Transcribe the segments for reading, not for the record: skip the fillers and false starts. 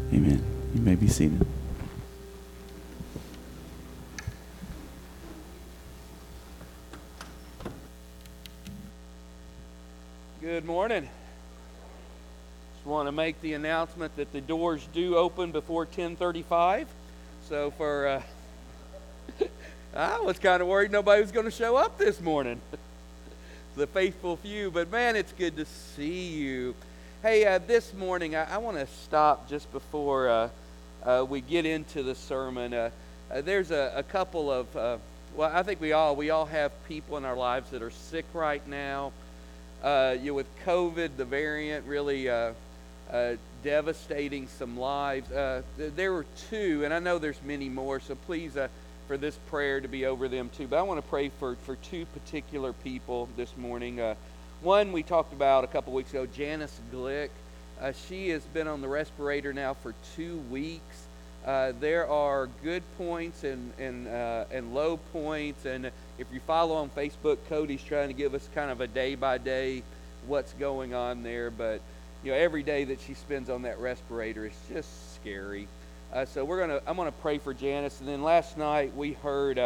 Amen. You may be seated. Good morning. Just want to make the announcement that the doors do open before 10:35. So I was kind of worried nobody was going to show up this morning. The faithful few, but man, it's good to see you. Hey, this morning I want to stop just before we get into the sermon. There's a couple of, well, I think we all have people in our lives that are sick right now. With COVID, the variant really devastating some lives. There were two, and I know there's many more, so please, for this prayer to be over them too. But I want to pray for two particular people this morning. One we talked about a couple weeks ago, Janice Glick. She has been on the respirator now for 2 weeks. There are good points and low points, and if you follow on Facebook, Cody's trying to give us kind of a day-by-day what's going on there. But every day that she spends on that respirator is just scary. So I'm gonna pray for Janice. And then last night we heard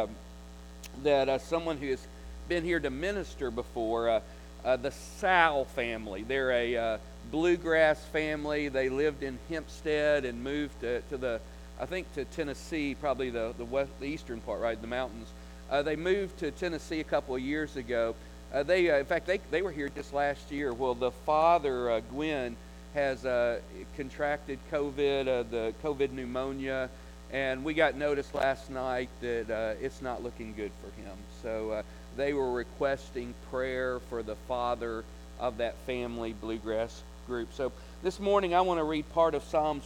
that someone who has been here to minister before, the Sal family. They're a bluegrass family. They lived in Hempstead and moved to Tennessee, probably the eastern part, right, the mountains. They moved to Tennessee a couple of years ago. In fact, they were here just last year. Well, the father, Gwen, has contracted COVID, the COVID pneumonia, and we got notice last night that it's not looking good for him. So they were requesting prayer for the father of that family bluegrass group. So this morning I want to read part of Psalms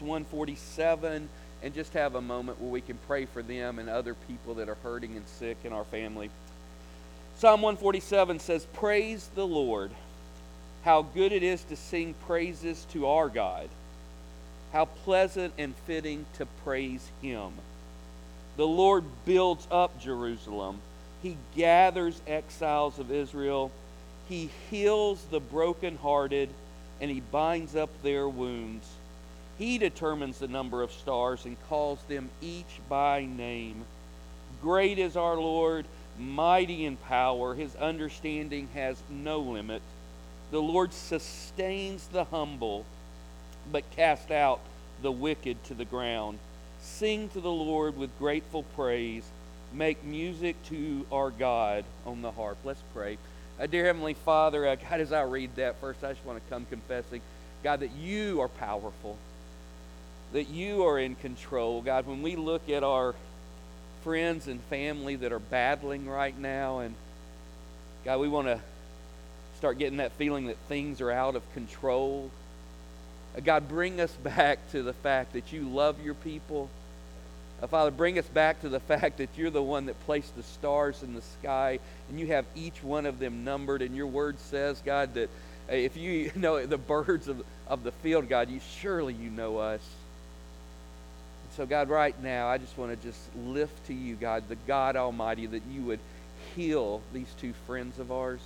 147 and just have a moment where we can pray for them and other people that are hurting and sick in our family. Psalm 147 says, "Praise the Lord. How good it is to sing praises to our God. How pleasant and fitting to praise Him. The Lord builds up Jerusalem. He gathers exiles of Israel. He heals the brokenhearted, and He binds up their wounds. He determines the number of stars and calls them each by name. Great is our Lord, mighty in power. His understanding has no limit. The Lord sustains the humble, but casts out the wicked to the ground. Sing to the Lord with grateful praise. Make music to our God on the harp." Let's pray. Dear Heavenly Father, God, as I read that first, I just want to come confessing, God, that You are powerful, that You are in control. God, when we look at our friends and family that are battling right now, and God, we want to start getting that feeling that things are out of control. God, bring us back to the fact that You love Your people. Father, bring us back to the fact that You're the one that placed the stars in the sky, and You have each one of them numbered. And Your word says, God, that if You know the birds of the field, God, You know us. And so, God, right now, I just want to just lift to You, God, the God Almighty, that You would heal these two friends of ours.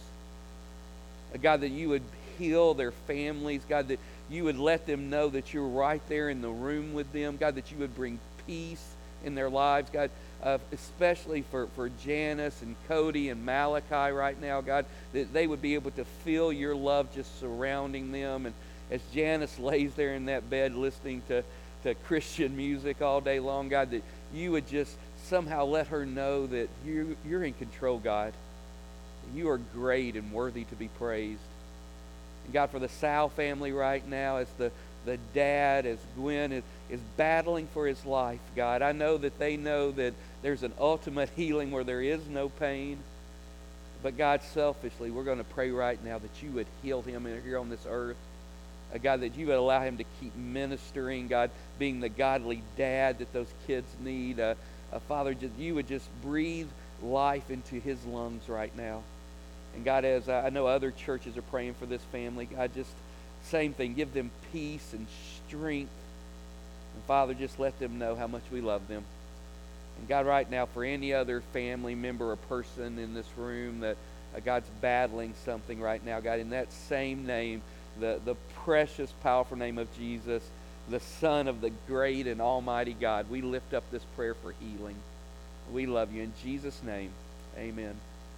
God, that You would heal their families. God, that You would let them know that You're right there in the room with them. God, that You would bring peace in their lives. God, especially for Janice and Cody and Malachi right now, God, that they would be able to feel Your love just surrounding them. And as Janice lays there in that bed listening to Christian music all day long, God, that You would just somehow let her know that You're in control, God. You are great and worthy to be praised. And God, for the Sal family right now, as the dad, as Gwen is battling for his life, God, I know that they know that there's an ultimate healing where there is no pain. But God, selfishly, we're going to pray right now that You would heal him here on this earth. God, that You would allow him to keep ministering, God, being the godly dad that those kids need. Father, You would just breathe life into his lungs right now. And God, as I know other churches are praying for this family, God, just same thing. Give them peace and strength. And Father, just let them know how much we love them. And God, right now, for any other family member or person in this room that God's battling something right now, God, in that same name, the precious, powerful name of Jesus, the Son of the great and almighty God. We lift up this prayer for healing. We love you. In Jesus' name, amen.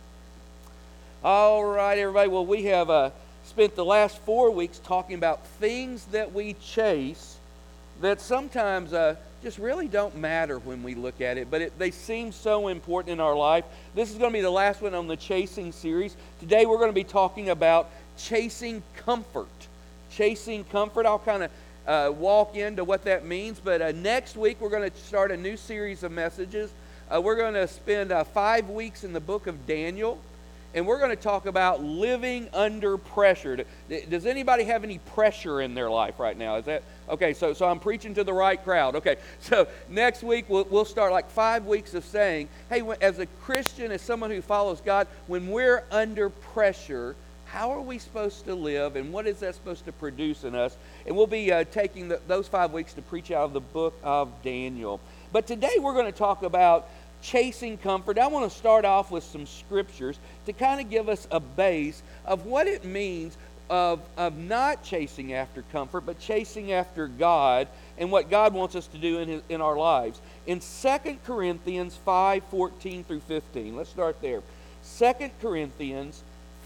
All right, everybody. Well, we have spent the last 4 weeks talking about things that we chase that sometimes just really don't matter when we look at it, but they seem so important in our life. This is going to be the last one on the chasing series. Today we're going to be talking about chasing comfort. Chasing comfort. I'll kind of walk into what that means, but next week we're going to start a new series of messages. We're going to spend 5 weeks in the book of Daniel, and we're going to talk about living under pressure. Does anybody have any pressure in their life right now? Is that okay? So I'm preaching to the right crowd. Okay, so next week we'll start like 5 weeks of saying, hey, as a Christian, as someone who follows God, when we're under pressure, how are we supposed to live, and what is that supposed to produce in us? And we'll be taking those 5 weeks to preach out of the book of Daniel. But today we're going to talk about chasing comfort. I want to start off with some scriptures to kind of give us a base of what it means of not chasing after comfort, but chasing after God and what God wants us to do in our lives. In 2 Corinthians 5:14 through 15, let's start there. 2 Corinthians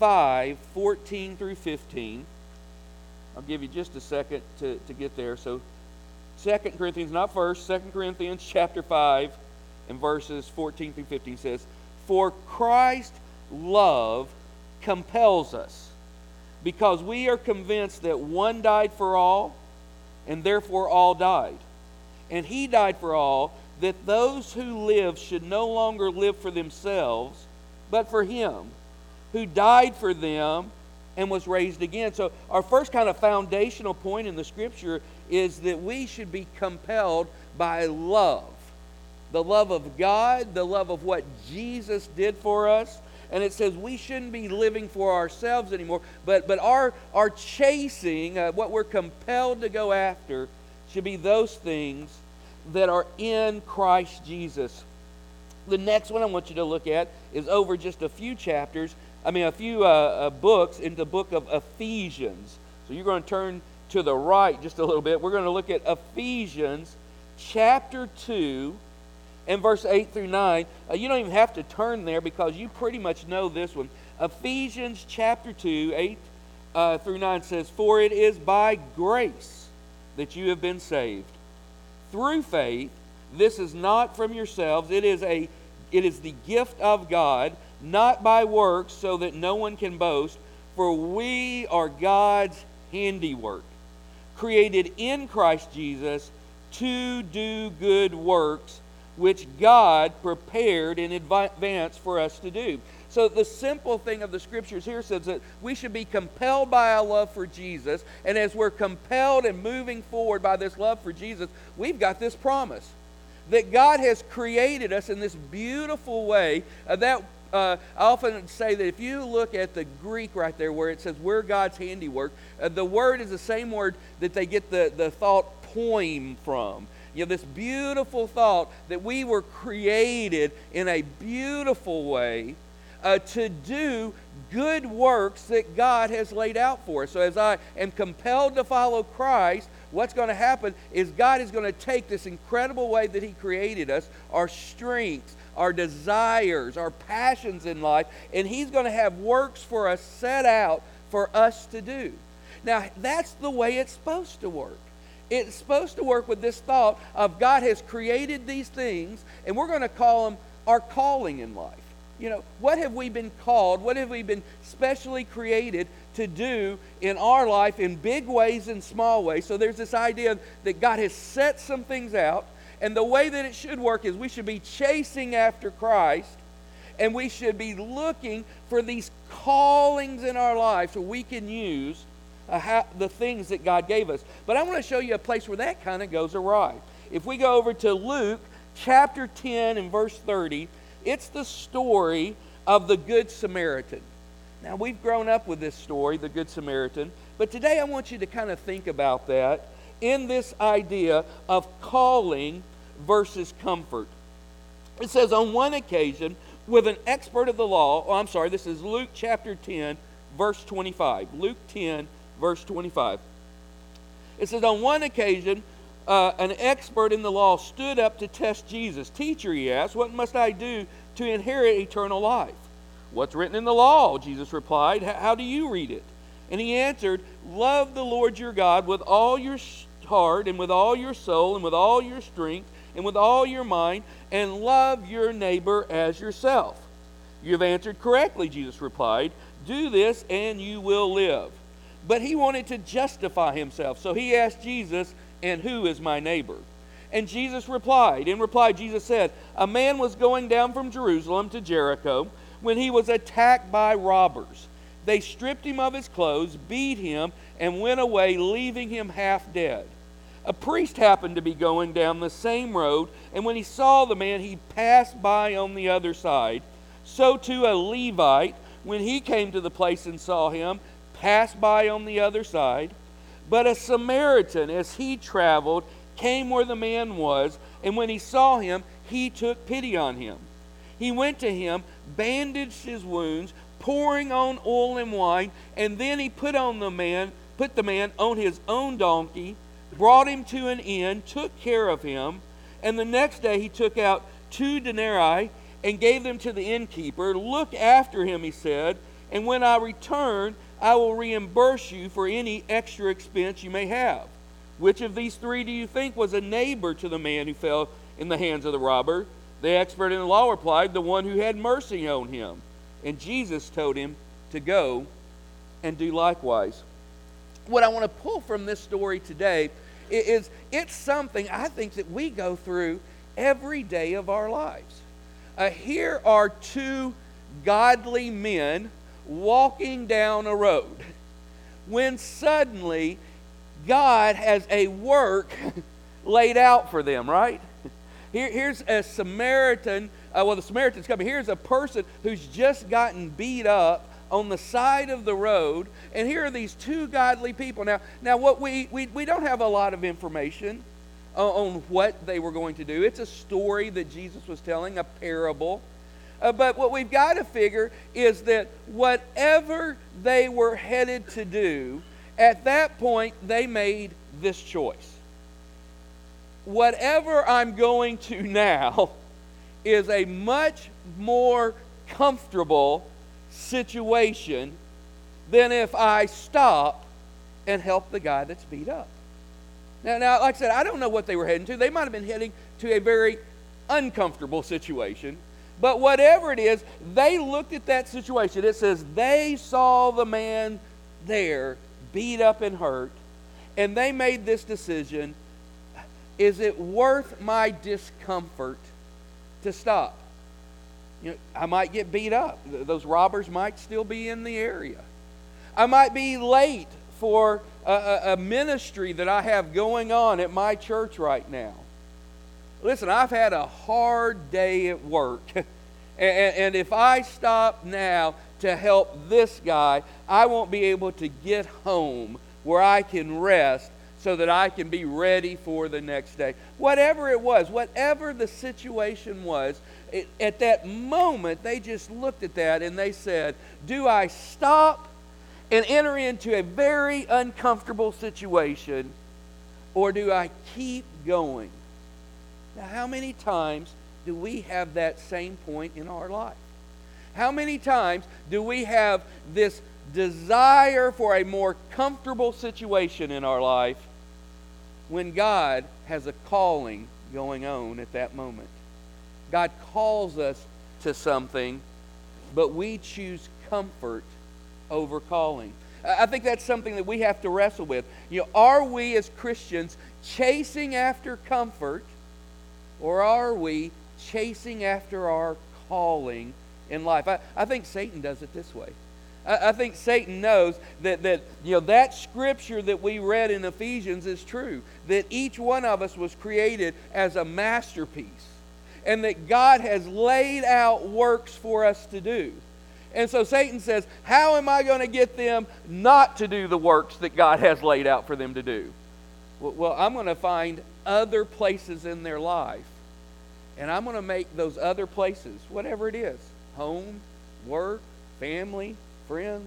5:14 through 15. I'll give you just a second to get there. So 2 Corinthians, not first, 2 Corinthians chapter 5 and verses 14 through 15 says, "For Christ's love compels us, because we are convinced that one died for all, and therefore all died. And he died for all, that those who live should no longer live for themselves, but for him who died for them and was raised again." So our first kind of foundational point in the scripture is that we should be compelled by love. The love of God, the love of what Jesus did for us. And it says we shouldn't be living for ourselves anymore, but our chasing, what we're compelled to go after, should be those things that are in Christ Jesus. The next one I want you to look at is over just a few books in the book of Ephesians. So you're going to turn to the right just a little bit. We're going to look at Ephesians chapter 2 and verse 8 through 9. You don't even have to turn there because you pretty much know this one. Ephesians chapter 2, 8 through 9 says, "For it is by grace that you have been saved, through faith. This is not from yourselves. It is the gift of God, not by works, so that no one can boast. For we are God's handiwork, created in Christ Jesus to do good works, which God prepared in advance for us to do." So the simple thing of the scriptures here says that we should be compelled by our love for Jesus, and as we're compelled and moving forward by this love for Jesus, we've got this promise that God has created us in this beautiful way. I often say that if you look at the Greek right there where it says we're God's handiwork, the word is the same word that they get the thought poem from. You know, this beautiful thought that we were created in a beautiful way to do good works that God has laid out for us. So as I am compelled to follow Christ, what's going to happen is God is going to take this incredible way that He created us, our strengths, our desires, our passions in life, and He's going to have works for us set out for us to do. Now, that's the way it's supposed to work. It's supposed to work with this thought of God has created these things, and we're going to call them our calling in life. You know, what have we been called? What have we been specially created to do in our life in big ways and small ways? So there's this idea that God has set some things out, and the way that it should work is we should be chasing after Christ, and we should be looking for these callings in our life so we can use the things that God gave us. But I want to show you a place where that kind of goes awry. If we go over to Luke chapter 10 and verse 30, it's the story of the Good Samaritan. Now, we've grown up with this story, the Good Samaritan, but today I want you to kind of think about that in this idea of calling versus comfort. It says, on one occasion, with an expert of the law, this is Luke chapter 10, verse 25. Luke 10, verse 25. It says, on one occasion, an expert in the law stood up to test Jesus. "Teacher," he asked, "what must I do to inherit eternal life?" "What's written in the law?" Jesus replied. "How do you read it?" And he answered, "Love the Lord your God with all your heart and with all your soul and with all your strength and with all your mind, and love your neighbor as yourself." "You have answered correctly," Jesus replied. "Do this and you will live." But he wanted to justify himself, so he asked Jesus, "And who is my neighbor?" And Jesus replied. In reply, Jesus said, "A man was going down from Jerusalem to Jericho when he was attacked by robbers. They stripped him of his clothes, beat him, and went away, leaving him half dead. A priest happened to be going down the same road, and when he saw the man, he passed by on the other side. So too a Levite, when he came to the place and saw him, passed by on the other side. But a Samaritan, as he traveled, came where the man was, and when he saw him, he took pity on him. He went to him, bandaged his wounds, pouring on oil and wine, and then he put the man on his own donkey, brought him to an inn, took care of him, and the next day he took out 2 denarii and gave them to the innkeeper. "Look after him," he said, "and when I return, I will reimburse you for any extra expense you may have." Which of these 3 do you think was a neighbor to the man who fell in the hands of the robber? The expert in the law replied, "The one who had mercy on him." And Jesus told him to go and do likewise. What I want to pull from this story today is it's something I think that we go through every day of our lives. Here are 2 godly men walking down a road when suddenly God has a work laid out for them, right? Here's a Samaritan. The Samaritan's coming. Here's a person who's just gotten beat up on the side of the road, and here are these 2 godly people. Now, what we don't have a lot of information on what they were going to do. It's a story that Jesus was telling, a parable. But what we've got to figure is that whatever they were headed to do, at that point they made this choice. Whatever I'm going to now is a much more comfortable situation than if I stop and help the guy that's beat up. Now, like I said, I don't know what they were heading to. They might have been heading to a very uncomfortable situation. But whatever it is, they looked at that situation. It says they saw the man there beat up and hurt, and they made this decision: is it worth my discomfort to stop? I might get beat up. Those robbers might still be in the area. I might be late for a ministry that I have going on at my church right now. Listen, I've had a hard day at work. And if I stop now to help this guy, I won't be able to get home where I can rest so that I can be ready for the next day. Whatever it was, whatever the situation was, at that moment, they just looked at that and they said, do I stop and enter into a very uncomfortable situation, or do I keep going? Now, how many times do we have that same point in our life? How many times do we have this desire for a more comfortable situation in our life when God has a calling going on at that moment? God calls us to something, but we choose comfort over calling. I think that's something that we have to wrestle with. Are we as Christians chasing after comfort, or are we chasing after our calling in life? I think Satan does it this way. I think Satan knows that scripture that we read in Ephesians is true, that each one of us was created as a masterpiece, and that God has laid out works for us to do. And so Satan says, how am I going to get them not to do the works that God has laid out for them to do? Well, I'm going to find other places in their life, and I'm going to make those other places, whatever it is, home, work, family, friends,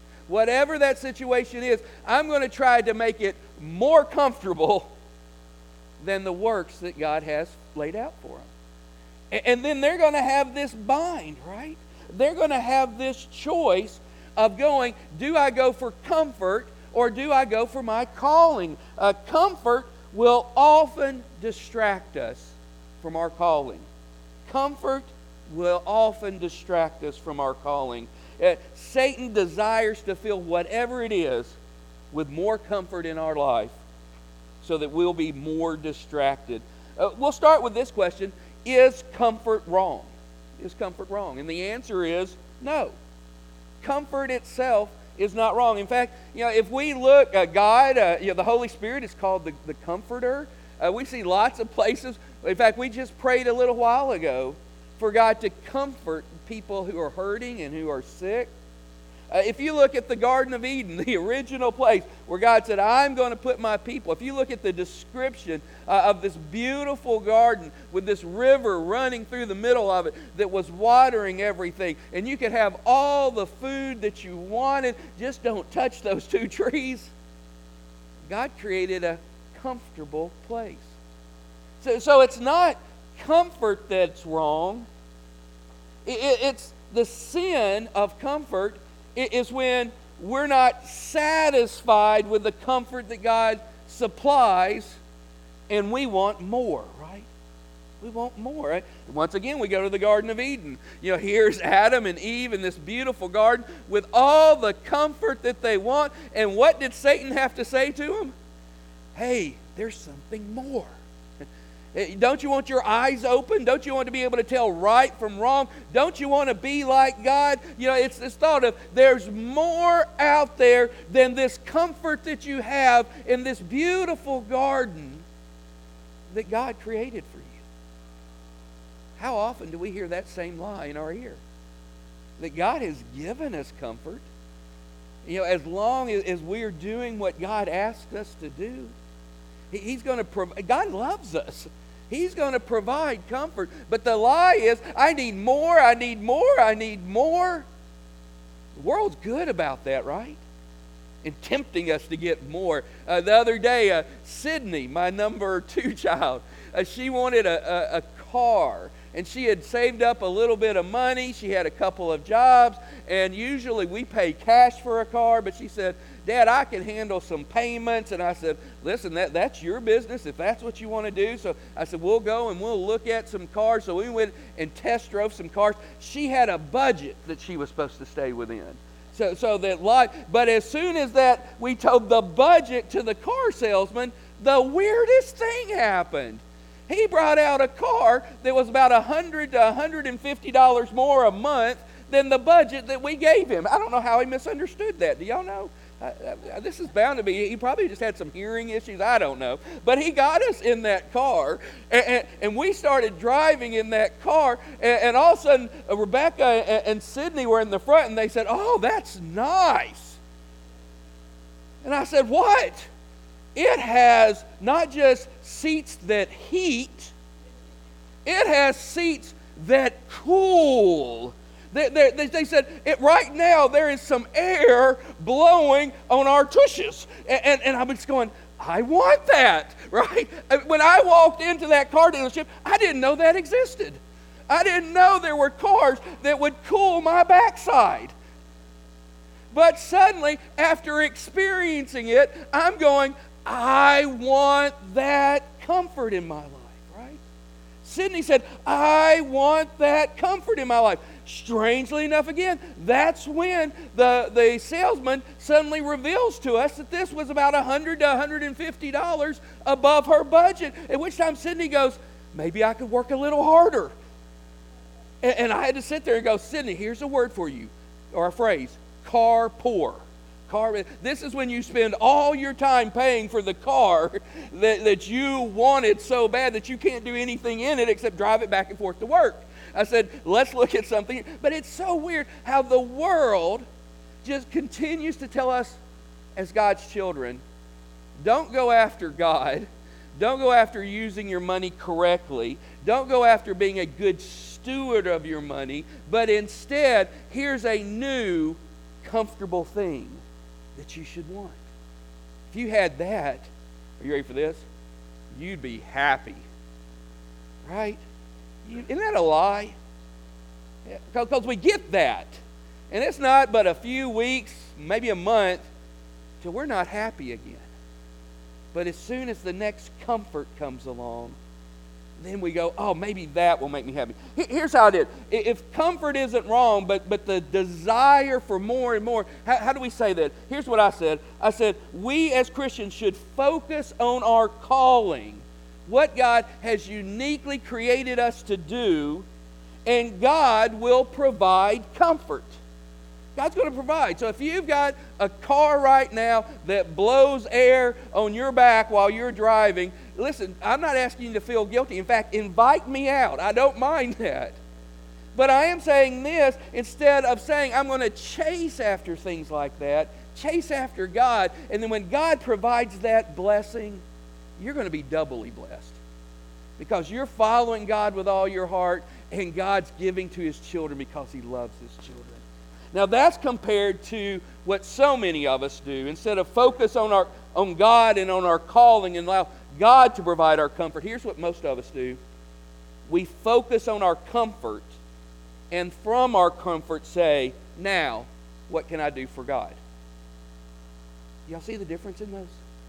whatever that situation is, I'm going to try to make it more comfortable than the works that God has laid out for them. And then they're going to have this bind, right? They're going to have this choice of going, do I go for comfort or do I go for my calling? Comfort will often distract us from our calling. Comfort will often distract us from our calling. Satan desires to fill whatever it is with more comfort in our life so that we'll be more distracted. We'll start with this question: is comfort wrong? Is comfort wrong? And the answer is no. Comfort itself is not wrong. In fact, if we look, God, the Holy Spirit is called the Comforter. We see lots of places. In fact, we just prayed a little while ago for God to comfort people who are hurting and who are sick. If you look at the Garden of Eden, the original place where God said, I'm going to put my people. If you look at the description of this beautiful garden with this river running through the middle of it that was watering everything, and you could have all the food that you wanted, just don't touch those 2 trees. God created a comfortable place. So it's not comfort that's wrong. It's the sin of comfort is when we're not satisfied with the comfort that God supplies and we want more, right? We want more, right? Once again, we go to the Garden of Eden. Here's Adam and Eve in this beautiful garden with all the comfort that they want. And what did Satan have to say to them? Hey, there's something more. Don't you want your eyes open? Don't you want to be able to tell right from wrong? Don't you want to be like God? It's this thought of there's more out there than this comfort that you have in this beautiful garden that God created for you. How often do we hear that same lie in our ear? That God has given us comfort. As long as we're doing what God asked us to do, He's going to provide. God loves us. He's going to provide comfort. But the lie is, I need more, I need more, I need more. The world's good about that, right? And tempting us to get more. The other day, Sydney, my number 2 child, she wanted a car. And she had saved up a little bit of money. She had a couple of jobs. And usually we pay cash for a car. But she said, Dad, I can handle some payments. And I said, listen, that's your business if that's what you want to do. So I said, we'll go and we'll look at some cars. So we went and test drove some cars. She had a budget that she was supposed to stay within. But as soon as that we told the budget to the car salesman, the weirdest thing happened. He brought out a car that was about $100 to $150 more a month than the budget that we gave him. I don't know how he misunderstood that. Do y'all know? This is bound to be, he probably just had some hearing issues. I don't know. But he got us in that car, and we started driving in that car, and all of a sudden, Rebecca and Sydney were in the front, and they said, oh, that's nice. And I said, what? It has not just seats that heat, it has seats that cool. They said, right now there is some air blowing on our tushes. And I was going, I want that, right? When I walked into that car dealership, I didn't know that existed. I didn't know there were cars that would cool my backside. But suddenly, after experiencing it, I'm going, I want that comfort in my life, right? Sydney said, I want that comfort in my life. Strangely enough, again, that's when the salesman suddenly reveals to us that this was about $100 to $150 above her budget, at which time Sydney goes, maybe I could work a little harder. And I had to sit there and go, Sydney, here's a word for you, or a phrase, car poor. This is when you spend all your time paying for the car that you wanted so bad that you can't do anything in it except drive it back and forth to work. I said, let's look at something. But it's so weird how the world just continues to tell us as God's children, don't go after God. Don't go after using your money correctly. Don't go after being a good steward of your money. But instead, here's a new comfortable thing that you should want. If you had that, are you ready for this? you'd be happy. Right? Isn't that a lie? Because we get that. And it's not but a few weeks, maybe a month, till we're not happy again. But as soon as the next comfort comes along, then we go, oh, maybe that will make me happy. Here's how it is. If comfort isn't wrong, but the desire for more and more, how do we say that? Here's what I said. I said, we as Christians should focus on our calling, what God has uniquely created us to do, and God will provide comfort. God's going to provide. So if you've got a car right now that blows air on your back while you're driving, listen, I'm not asking you to feel guilty. In fact, invite me out. I don't mind that. But I am saying this, instead of saying I'm going to chase after things like that, chase after God, and then when God provides that blessing, you're going to be doubly blessed. Because you're following God with all your heart, and God's giving to His children because He loves His children. Now that's compared to what so many of us do. Instead of focus on God and on our calling and allow God to provide our comfort, here's what most of us do. We focus on our comfort, and from our comfort say, now, what can I do for God? Y'all see the difference in those?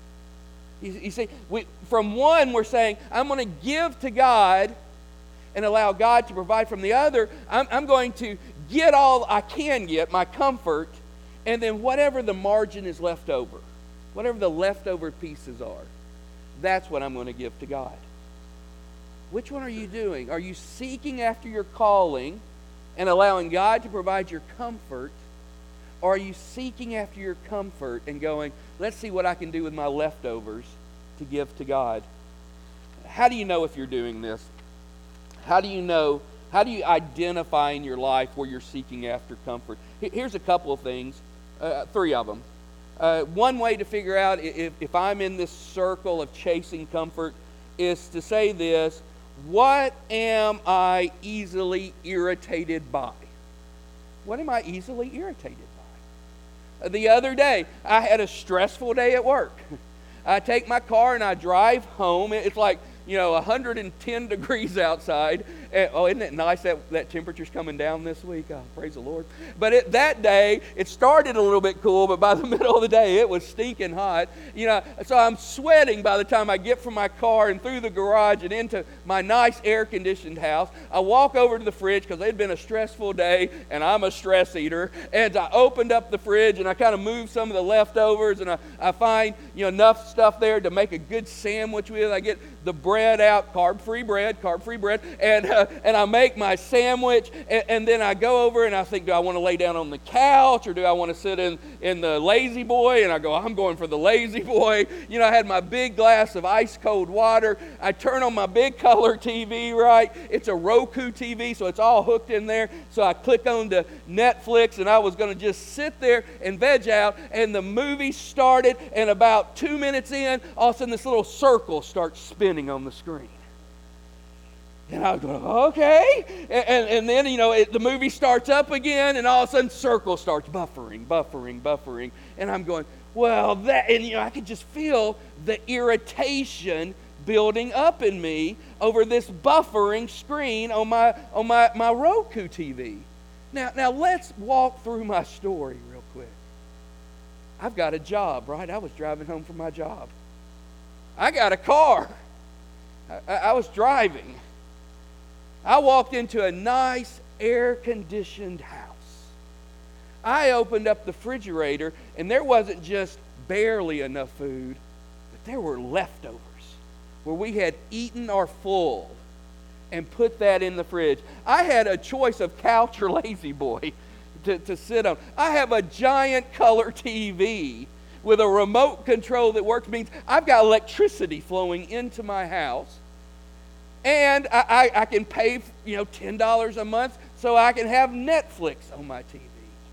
You see, from one we're saying, I'm going to give to God and allow God to provide. From the other, I'm going to get all I can get, my comfort, and then whatever the margin is left over, whatever the leftover pieces are, that's what I'm going to give to God. Which one are you doing? Are you seeking after your calling and allowing God to provide your comfort, or are you seeking after your comfort and going, let's see what I can do with my leftovers to give to God? How do you know if you're doing this? How do you know? How do you identify in your life where you're seeking after comfort? Here's a couple of things, 3 of them. One way to figure out if I'm in this circle of chasing comfort is to say this: what am I easily irritated by? What am I easily irritated by? The other day, I had a stressful day at work. I take my car and I drive home. It's like, 110 degrees outside. Isn't it nice that temperature's coming down this week? Oh, praise the Lord. But that day, it started a little bit cool, but by the middle of the day, it was stinking hot. So I'm sweating by the time I get from my car and through the garage and into my nice air-conditioned house. I walk over to the fridge because it had been a stressful day, and I'm a stress eater. And I opened up the fridge, and I kind of moved some of the leftovers, and I find enough stuff there to make a good sandwich with. I get the bread out, carb-free bread, and I make my sandwich, and then I go over and I think, do I want to lay down on the couch, or do I want to sit in the lazy boy? And I go, I'm going for the lazy boy. I had my big glass of ice-cold water. I turn on my big color TV, right? It's a Roku TV, so it's all hooked in there. So I click on to Netflix, and I was going to just sit there and veg out, and the movie started, and about 2 minutes in, all of a sudden this little circle starts spinning on the screen. And I was going, okay. And then, the movie starts up again, and all of a sudden, circle starts buffering. And I'm going, well, I could just feel the irritation building up in me over this buffering screen on my Roku TV. Now, let's walk through my story real quick. I've got a job, right? I was driving home from my job. I got a car. I was driving. I walked into a nice air-conditioned house. I opened up the refrigerator, and there wasn't just barely enough food, but there were leftovers where we had eaten our full and put that in the fridge. I had a choice of couch or lazy boy to sit on. I have a giant color TV with a remote control that works. Means I've got electricity flowing into my house. And I can pay, $10 a month so I can have Netflix on my TV.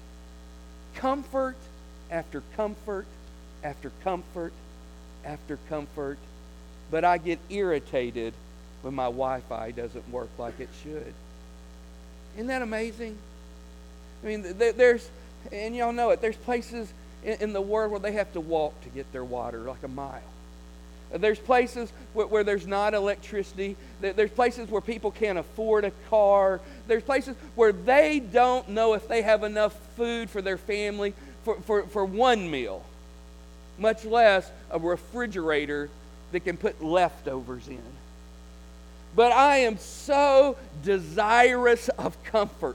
Comfort after comfort after comfort after comfort. But I get irritated when my Wi-Fi doesn't work like it should. Isn't that amazing? I mean, and y'all know it, there's places in the world where they have to walk to get their water, like a mile. There's places where there's not electricity. There's places where people can't afford a car. There's places where they don't know if they have enough food for their family for one meal, much less a refrigerator that can put leftovers in. But I am so desirous of comfort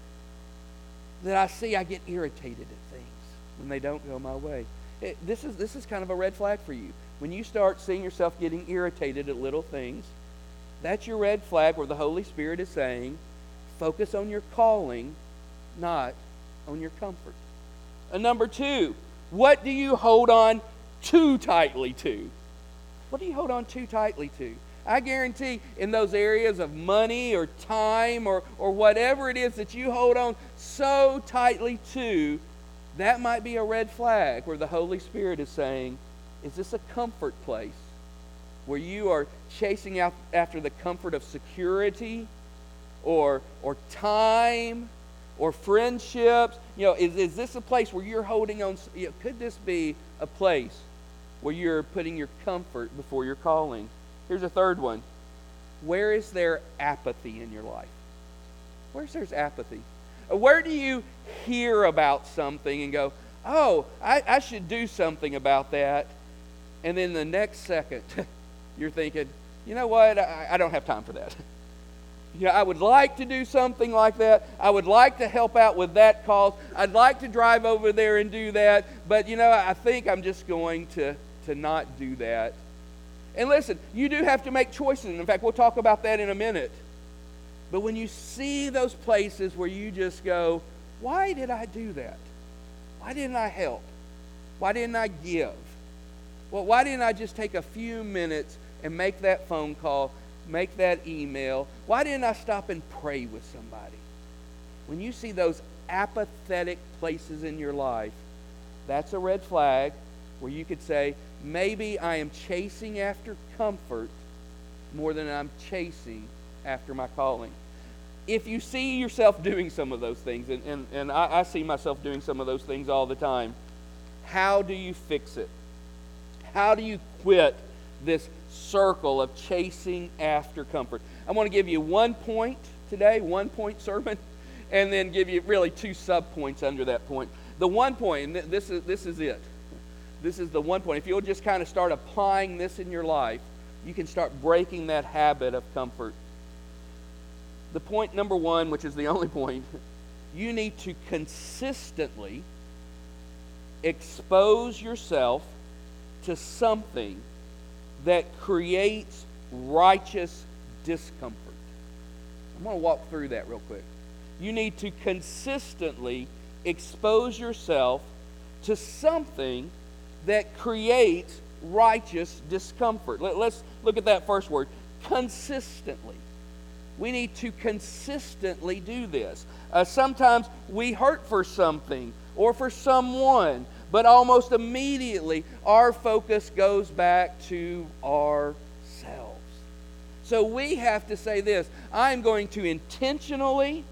that I get irritated at things when they don't go my way. This is kind of a red flag for you. When you start seeing yourself getting irritated at little things, that's your red flag where the Holy Spirit is saying, focus on your calling, not on your comfort. And number 2, what do you hold on too tightly to? What do you hold on too tightly to? I guarantee in those areas of money or time or whatever it is that you hold on so tightly to, that might be a red flag where the Holy Spirit is saying, is this a comfort place where you are chasing after the comfort of security or time or friendships? Is this a place where you're holding on? Could this be a place where you're putting your comfort before your calling? Here's a third one. Where is there apathy in your life? Where's there's apathy? Where do you hear about something and go, oh, I should do something about that? And then the next second, you're thinking, you know what? I don't have time for that. I would like to do something like that. I would like to help out with that cause. I'd like to drive over there and do that. But, I think I'm just going to not do that. And listen, you do have to make choices. In fact, we'll talk about that in a minute. But when you see those places where you just go, why did I do that? Why didn't I help? Why didn't I give? Well, why didn't I just take a few minutes and make that phone call, make that email? Why didn't I stop and pray with somebody? When you see those apathetic places in your life, that's a red flag where you could say, maybe I am chasing after comfort more than I'm chasing after my calling. If you see yourself doing some of those things, and I see myself doing some of those things all the time, how do you fix it? How do you quit this circle of chasing after comfort? I want to give you 1 point today, 1 point sermon, and then give you really 2 sub-points under that point. The 1 point, and this is it. This is the 1 point. If you'll just kind of start applying this in your life, you can start breaking that habit of comfort. The point number 1, which is the only point, you need to consistently expose yourself to something that creates righteous discomfort. I'm going to walk through that real quick. You need to consistently expose yourself to something that creates righteous discomfort. Let's look at that first word, consistently. We need to consistently do this. Sometimes we hurt for something or for someone, but almost immediately our focus goes back to ourselves. So we have to say this, I'm going to intentionally,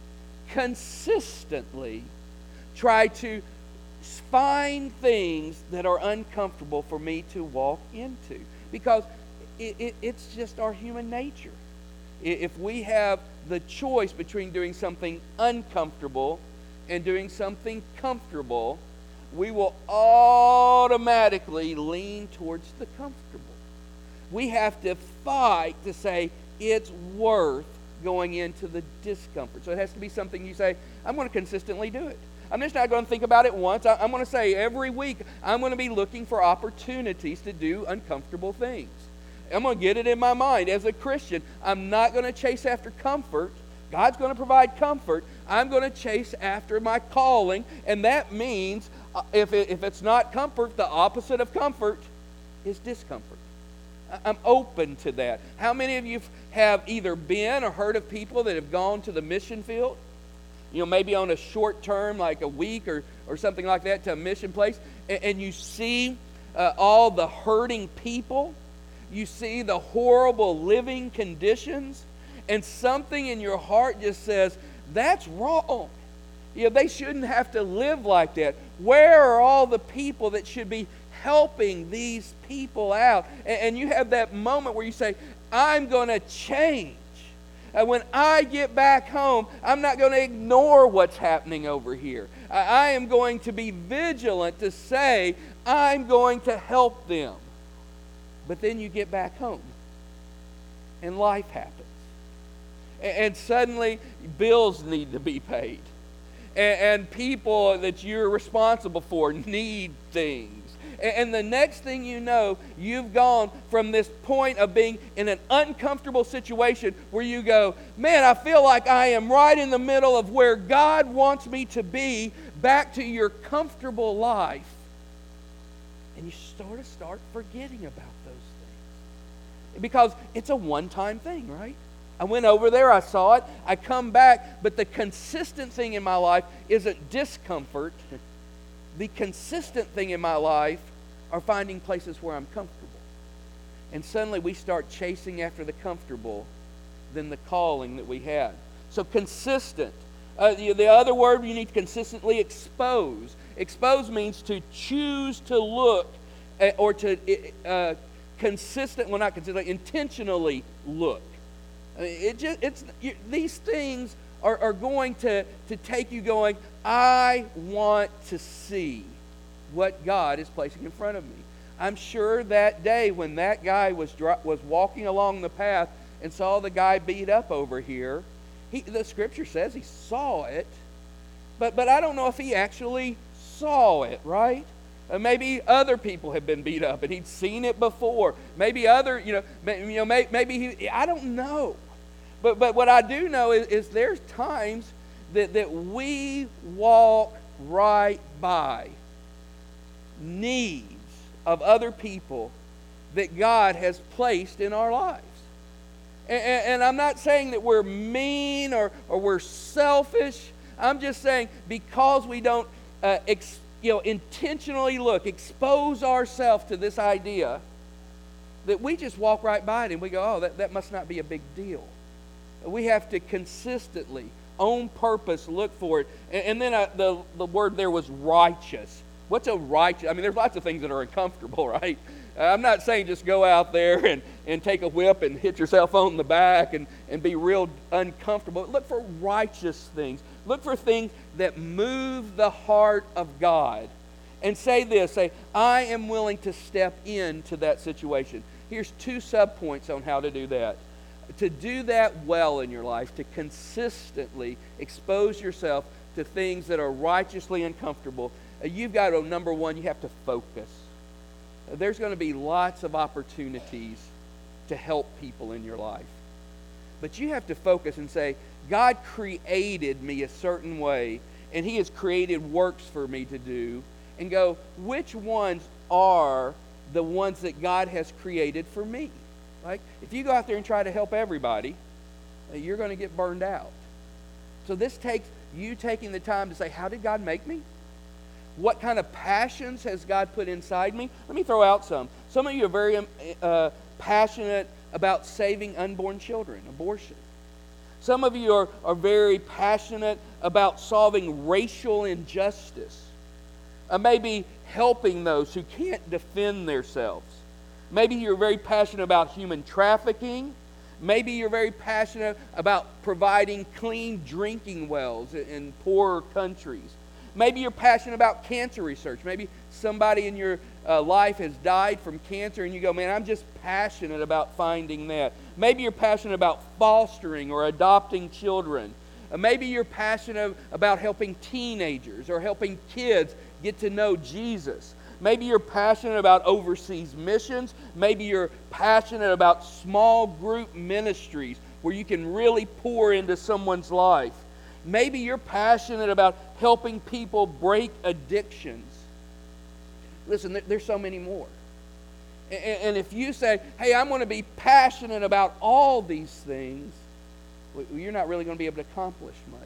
consistently try to find things that are uncomfortable for me to walk into, because it's just our human nature. If we have the choice between doing something uncomfortable and doing something comfortable, we will automatically lean towards the comfortable. We have to fight to say it's worth going into the discomfort. So it has to be something you say, I'm going to consistently do it. I'm just not going to think about it once. I'm going to say every week, I'm going to be looking for opportunities to do uncomfortable things. I'm going to get it in my mind. As a Christian, I'm not going to chase after comfort. God's going to provide comfort. I'm going to chase after my calling. And that means if it's not comfort, the opposite of comfort is discomfort. I'm open to that. How many of you have either been or heard of people that have gone to the mission field? Maybe on a short term, like a week or something like that, to a mission place, and you see all the hurting people. You see the horrible living conditions, and something in your heart just says, that's wrong. They shouldn't have to live like that. Where are all the people that should be helping these people out. And you have that moment where you say, I'm going to change. When I get back home, I'm not going to ignore what's happening over here. I am going to be vigilant to say, I'm going to help them. But then you get back home, and life happens. And suddenly, bills need to be paid. And people that you're responsible for need things. And the next thing you know, you've gone from this point of being in an uncomfortable situation where you go, man, I feel like I am right in the middle of where God wants me to be, back to your comfortable life. And you start forgetting about those things. Because it's a one-time thing, right? I went over there, I saw it, I come back, but the consistent thing in my life isn't discomfort. The consistent thing in my life are finding places where I'm comfortable. And suddenly we start chasing after the comfortable than the calling that we had. So consistent. The other word, you need to consistently expose. Expose means to choose to look or to intentionally look. These things are going to take you going, I want to see what God is placing in front of me. I'm sure that day when that guy was walking along the path and saw the guy beat up over here, the Scripture says he saw it, but I don't know if he actually saw it, right? Maybe other people have been beat up and he'd seen it before. Maybe I don't know. But what I do know is there's times that we walk right by needs of other people that God has placed in our lives. And I'm not saying that we're mean or we're selfish. I'm just saying because we don't intentionally expose ourselves to this idea, that we just walk right by it and we go, oh, that must not be a big deal. We have to consistently, on purpose, look for it. And then the word there was righteous. What's a righteous? I mean, there's lots of things that are uncomfortable, right? I'm not saying just go out there and take a whip and hit yourself on the back and be real uncomfortable. Look for righteous things. Look for things that move the heart of God. And say, I am willing to step into that situation. Here's 2 subpoints on how to do that. To do that well in your life, to consistently expose yourself to things that are righteously uncomfortable, you've got to, number one, you have to focus. There's going to be lots of opportunities to help people in your life. But you have to focus and say, God created me a certain way, and He has created works for me to do, and go, which ones are the ones that God has created for me? Like, if you go out there and try to help everybody, you're going to get burned out. So this takes you taking the time to say, how did God make me? What kind of passions has God put inside me? Let me throw out some. Some of you are very passionate about saving unborn children, abortion. Some of you are very passionate about solving racial injustice. Maybe helping those who can't defend themselves. Maybe you're very passionate about human trafficking. Maybe you're very passionate about providing clean drinking wells in poorer countries. Maybe you're passionate about cancer research. Maybe somebody in your life has died from cancer and you go, man, I'm just passionate about finding that. Maybe you're passionate about fostering or adopting children. Maybe you're passionate about helping teenagers or helping kids get to know Jesus. Maybe you're passionate about overseas missions. Maybe you're passionate about small group ministries where you can really pour into someone's life. Maybe you're passionate about helping people break addictions. Listen, there's so many more. And if you say, hey, I'm going to be passionate about all these things, you're not really going to be able to accomplish much.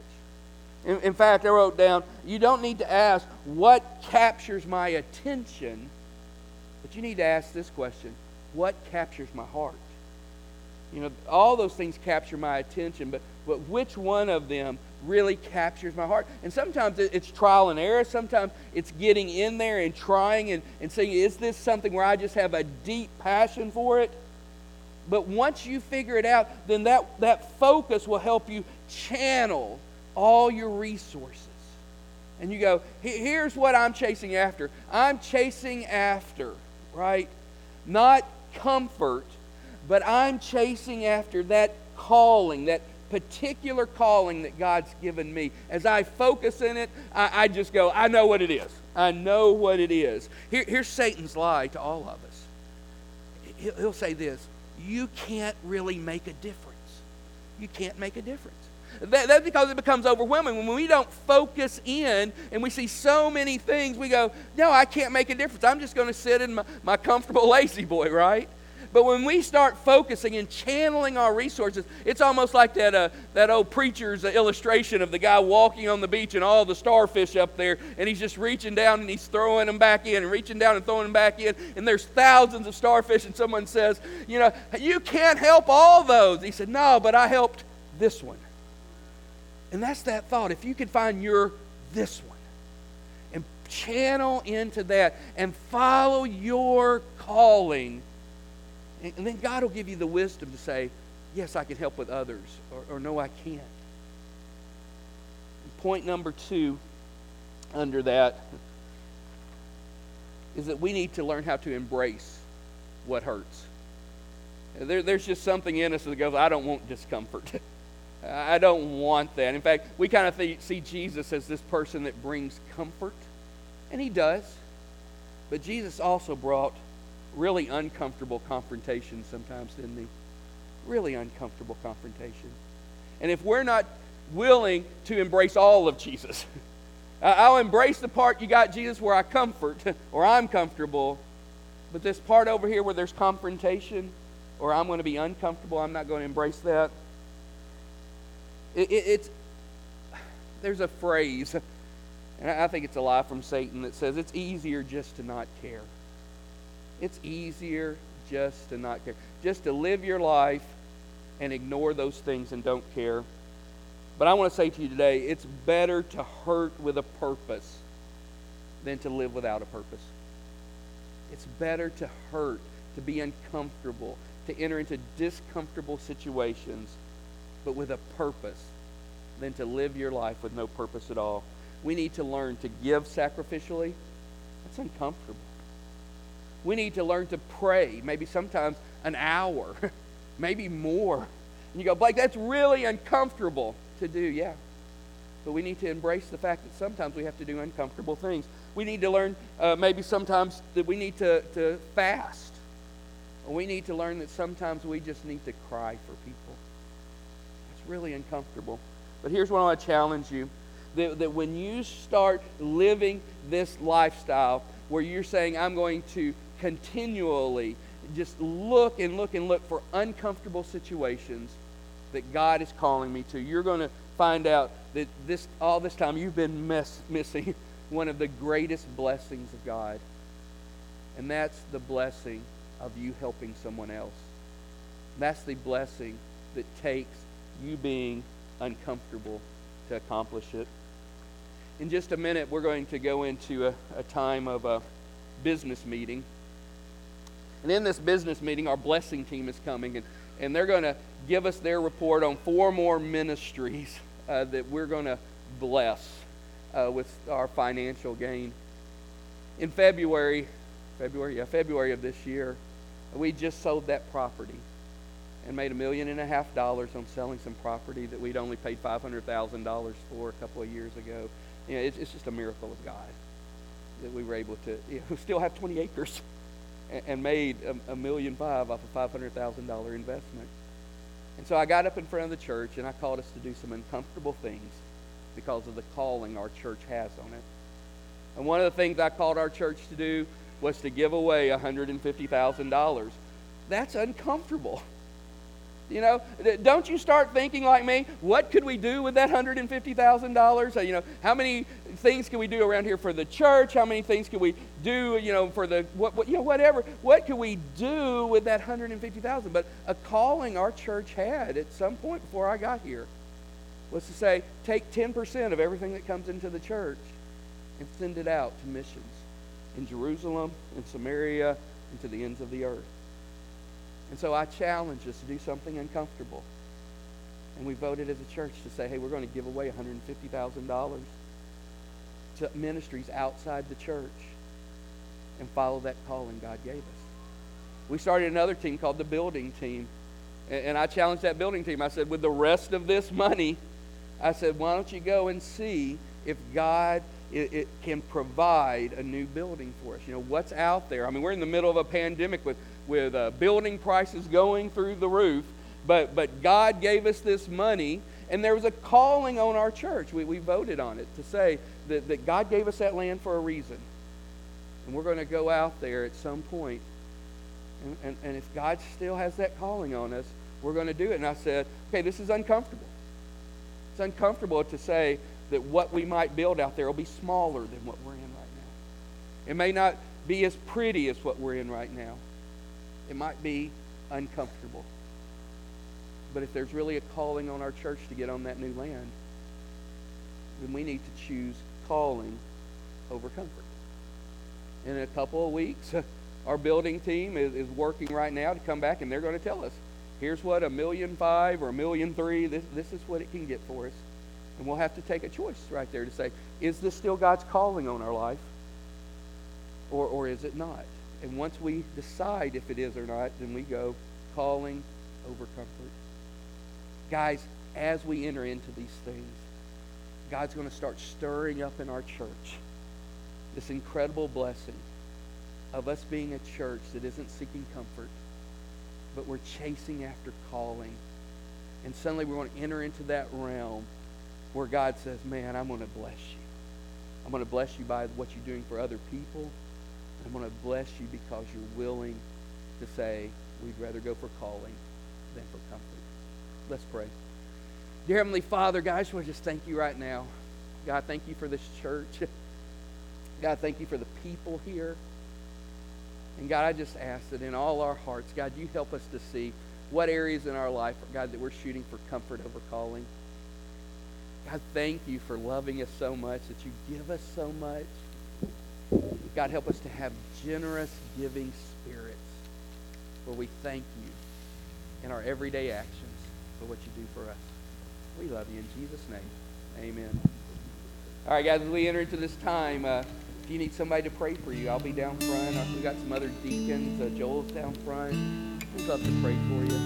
In fact, I wrote down, you don't need to ask, what captures my attention? But you need to ask this question, what captures my heart? All those things capture my attention, but which one of them really captures my heart? And sometimes it's trial and error. Sometimes it's getting in there and trying and saying, is this something where I just have a deep passion for it? But once you figure it out, then that focus will help you channel all your resources. And you go, here's what I'm chasing after. I'm chasing after, right? Not comfort, but I'm chasing after that calling, that particular calling that God's given me. As I focus in it, I just go, I know what it is. I know what it is. Here's Satan's lie to all of us. He'll say this: you can't really make a difference. You can't make a difference. That's because it becomes overwhelming. When we don't focus in and we see so many things, we go, no, I can't make a difference. I'm just going to sit in my comfortable lazy boy, right? But when we start focusing and channeling our resources, it's almost like that old preacher's illustration of the guy walking on the beach and all the starfish up there, and he's just reaching down and he's throwing them back in and reaching down and throwing them back in, and there's thousands of starfish, and someone says, you can't help all those. He said, no, but I helped this one. And that's that thought. If you can find this one and channel into that and follow your calling, and then God will give you the wisdom to say, yes, I can help with others, or no, I can't. Point number 2 under that is that we need to learn how to embrace what hurts. There's just something in us that goes, I don't want discomfort. I don't want that. In fact, we kind of see Jesus as this person that brings comfort, and he does. But Jesus also brought really uncomfortable confrontation sometimes, didn't he? Really uncomfortable confrontation. And if we're not willing to embrace all of Jesus, I'll embrace the part you got, Jesus, where I comfort or I'm comfortable, but this part over here where there's confrontation or I'm going to be uncomfortable, I'm not going to embrace that. There's a phrase, and I think it's a lie from Satan, that says it's easier just to not care. It's easier just to not care. Just to live your life and ignore those things and don't care. But I want to say to you today, it's better to hurt with a purpose than to live without a purpose. It's better to hurt, to be uncomfortable, to enter into discomfortable situations, but with a purpose, than to live your life with no purpose at all. We need to learn to give sacrificially. That's uncomfortable. We need to learn to pray, maybe sometimes an hour, maybe more. And you go, Blake, that's really uncomfortable to do. Yeah. But we need to embrace the fact that sometimes we have to do uncomfortable things. We need to learn maybe sometimes that we need to fast. Or we need to learn that sometimes we just need to cry for people. It's really uncomfortable. But here's what I want to challenge you. That when you start living this lifestyle where you're saying, I'm going to continually just look and look and look for uncomfortable situations that God is calling me to, you're going to find out that all this time you've been missing one of the greatest blessings of God. And that's the blessing of you helping someone else. That's the blessing that takes you being uncomfortable to accomplish it. In just a minute, we're going to go into a time of a business meeting. And in this business meeting, our blessing team is coming, and they're going to give us their report on 4 more ministries that we're going to bless with our financial gain. In February of this year, we just sold that property and made $1.5 million on selling some property that we'd only paid $500,000 for a couple of years ago. It's just a miracle of God that we were able to still have 20 acres and made $1.5 million off a $500,000 investment. And so I got up in front of the church and I called us to do some uncomfortable things because of the calling our church has on it. And one of the things I called our church to do was to give away $150,000. That's uncomfortable. Don't you start thinking like me, what could we do with that $150,000? How many things can we do around here for the church? How many things can we do, for the whatever? What can we do with that $150,000? But a calling our church had at some point before I got here was to say, take 10% of everything that comes into the church and send it out to missions in Jerusalem, in Samaria, and to the ends of the earth. And so I challenge us to do something uncomfortable. And we voted as a church to say, hey, we're going to give away $150,000 to ministries outside the church and follow that calling God gave us. We started another team called the building team. And I challenged that building team. I said, with the rest of this money, I said, why don't you go and see if God it can provide a new building for us? What's out there? I mean, we're in the middle of a pandemic with building prices going through the roof. But God gave us this money, and there was a calling on our church. We voted on it to say that God gave us that land for a reason. And we're going to go out there at some point. And if God still has that calling on us, we're going to do it. And I said, okay, this is uncomfortable. It's uncomfortable to say that what we might build out there will be smaller than what we're in right now. It may not be as pretty as what we're in right now. It might be uncomfortable. But if there's really a calling on our church to get on that new land, then we need to choose calling over comfort. In a couple of weeks, our building team is working right now to come back, and they're going to tell us, here's what $1.5 million or $1.3 million, this is what it can get for us. And we'll have to take a choice right there to say, is this still God's calling on our life? Or is it not? And once we decide if it is or not, then we go calling over comfort. Guys, as we enter into these things, God's going to start stirring up in our church this incredible blessing of us being a church that isn't seeking comfort, but we're chasing after calling. And suddenly we're going to enter into that realm where God says, man, I'm going to bless you. I'm going to bless you by what you're doing for other people. I'm going to bless you because you're willing to say, we'd rather go for calling than for comfort. Let's pray. Dear Heavenly Father, God, I just want to just thank you right now. God, thank you for this church. God, thank you for the people here. And God, I just ask that in all our hearts, God, you help us to see what areas in our life, God, that we're shooting for comfort over calling. God, thank you for loving us so much, that you give us so much. God, help us to have generous, giving spirits where we thank you in our everyday actions for what you do for us. We love you in Jesus' name. Amen. All right, guys, as we enter into this time, if you need somebody to pray for you, I'll be down front. We've got some other deacons. Joel's down front. We'd love to pray for you.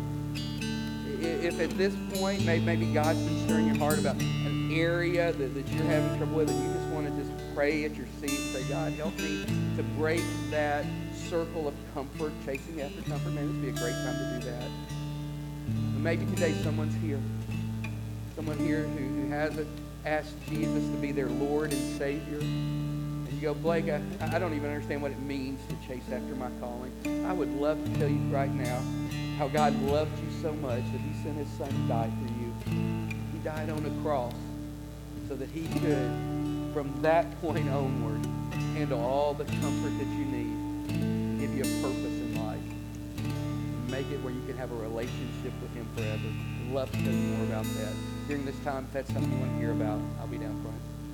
If at this point, maybe God's been stirring your heart about an area that you're having trouble with, and you just want to just pray at your seat and say, God, help me to break that circle of comfort, chasing after comfort, man, this would be a great time to do that. And maybe today someone here who hasn't asked Jesus to be their Lord and Savior. And you go, Blake, I don't even understand what it means to chase after my calling. I would love to tell you right now how God loved you so much that he sent his son to die for you. He died on a cross so that he could, from that point onward, handle all the comfort that you need, give you a purpose in life, make it where you can have a relationship with him forever. I'd love to tell you more about that. During this time, if that's something you want to hear about, I'll be down front.